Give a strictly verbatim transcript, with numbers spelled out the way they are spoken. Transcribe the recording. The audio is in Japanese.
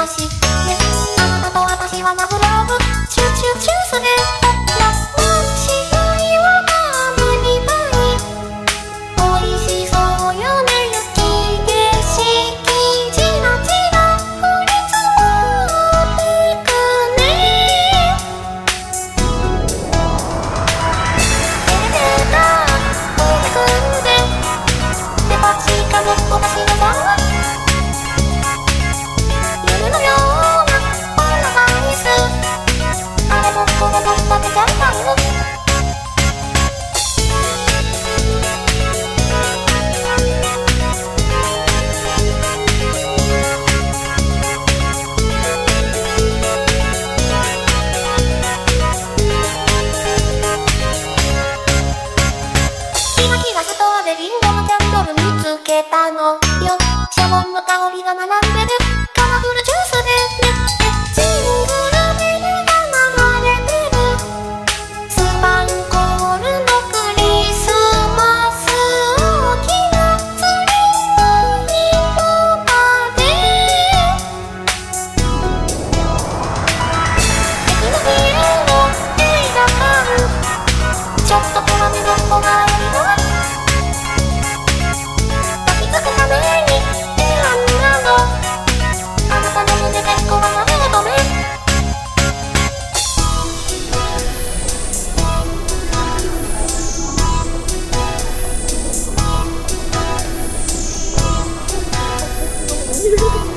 してね。あなたと私はラブラブチューチューチューするラブしないは何みたい。美味しそうよね雪景色じらじら降り積もってくね。エレベーター降りてくんでデパ地下の私の番は夢のようなパラダイス。あれもこれも食べちゃいたいの。キラキラストアでリンゴのキャンドル見つけたのよ。シャボンの香りが並んでるカラフルジュースでね。ジングルベルが流れてるスパンコールのクリスマス。大きなツリーにもまでテクノフィエの映画館ちょっと暗めの子がいるの。抱きつくために選んだの。あなたの胸でこの胸を止めフフフフ。